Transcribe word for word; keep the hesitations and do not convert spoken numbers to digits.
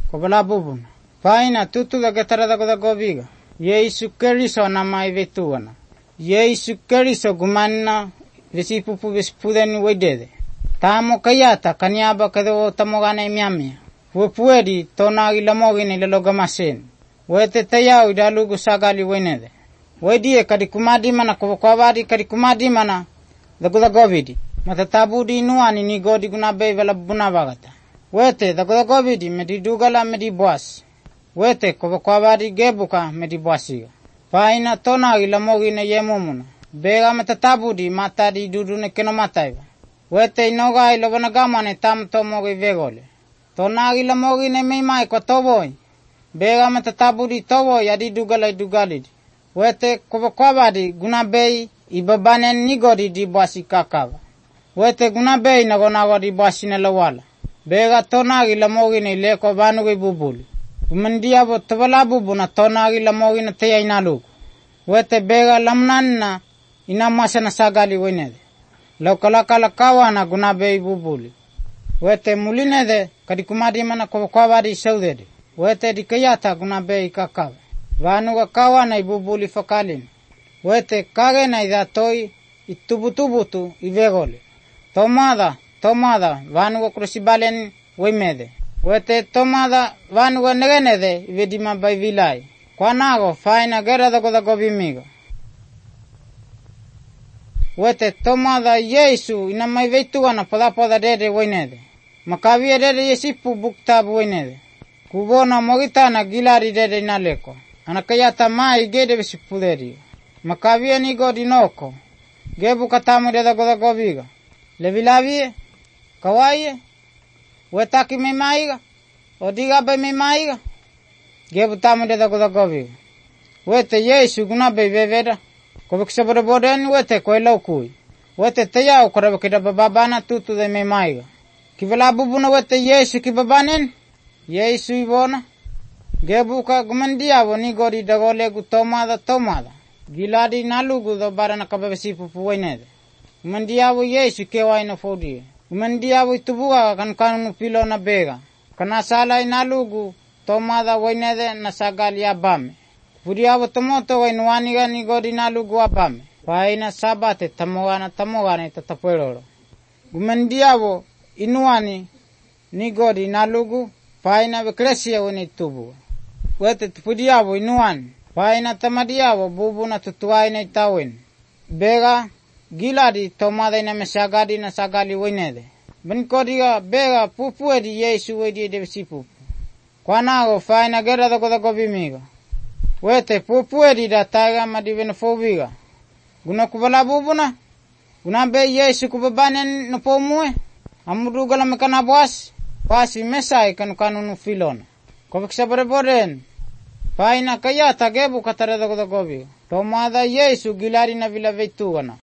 Kobala bubuna. Paina tutu da getara da goda gobiga. Yesu Keriso na mai vetuana. Yesu Keriso gumanna visipupu visipudeni wedede. Tamo kayata kanyaba kado tamogana miamia. Wepuedi tonagi lamogini lelogamaseni. Wete tayau idalugu sagali wenede. Wedie kadi kumadi mana kobokwabadi kadi kumadi mana da goda gobidi. Matatabudi inuani ni godi gunabe vela bunabagata. Wete da goda gobidi medi dugala medi boas. Wete kobokwabadi gebuka medi boasiga. Paina tonagi lamogini yemumuna. Bega matatabudi matadi dudune keno mataiba. Wete inoga ilobanagamane tamtomogi vegole. Tonagi lamogini meimai kwa toboi. Bega matatabudi toboi adi dugala dugalidi. Wete kobokwabadi gunabei ibabanen nigodi di boasi kakava. Wete gunabei nagonago di boasi nalawala. Bega tonagi lamogini leko banugi bubuli. Umandia bo tabala bubuna tonagi lamogini teya inalugu. Wete bega lamnanna inamasa na sagali wenede. Laukalakala kawana gunabei bubuli. Wete mulinede kadikumadi mana kobokwabadi saudede. Wete dikayata gunabei kakava. Vanuga kawana ibubuli fakalin. Wete kage na idatoi itubutubutu ivegole. Tomada, tomada, vanuga krusibalen wemede. Wete tomada vanuga negenede ivedima baivilai. Kwanago faina gera da goda gobimiga. Wete tomada Yesu inamai veituana pada pada dede wenede. Makavia dede yesipu buktabu wenede. Kubona mogitana gilari dede inaleko. Anakayata mai gede vesipuderi. Makavia ni godi noko. Gebu katamu deda goda gobiga. Levilavie. Kawaie. Wetaki memaiga. Odiga be memaiga. Gebu tamu deda goda gobiga. Wete Yesu gunabe veveda. Kobekisabore boden wete koe laukui. Wete tayau korabe kida bababana tutu de memaiga. Kivala bubuna wete Yesu kibabanen. Yesu ibona. Gebuka gumandiavo ni godi dagolegu tomada tomada. Giladi nalugu do barana kababesi pupu wenede. Gumandiavo Yesu kewa ina fodie. Gumandiavo itubuga kan kanunu pilo na bega. Kanasala inalugu tomada wenede na sagali abame. Pudiavo tomoto wainuaniga ni godi nalugu abame. Paina sabate tamogana tamogana tatapueroro. Gumandiavo inuani ni godi nalugu. Paina bekresia wani tubuga. Wete tupudiavo inuan. Paina tamadiavo bubu na tutuai na itawin. Bega giladi tomada ina mesagadi na sagali wenede. Benkodiga bega pupu di Yesu wedi devisi pupu. Kwanago faina gera da goda gobimiga. Wete pupu di da taiga madivena fobiga. Guna kubala bubuna. Guna be Yesu kubabanen no pomue. Amudugala mekana boas. Pasi mesai kanu kanunu filona. Kobekisabore boden. Paina kayata gebu katara da goda gobi. Tomada Yesu gilari na vila veituana.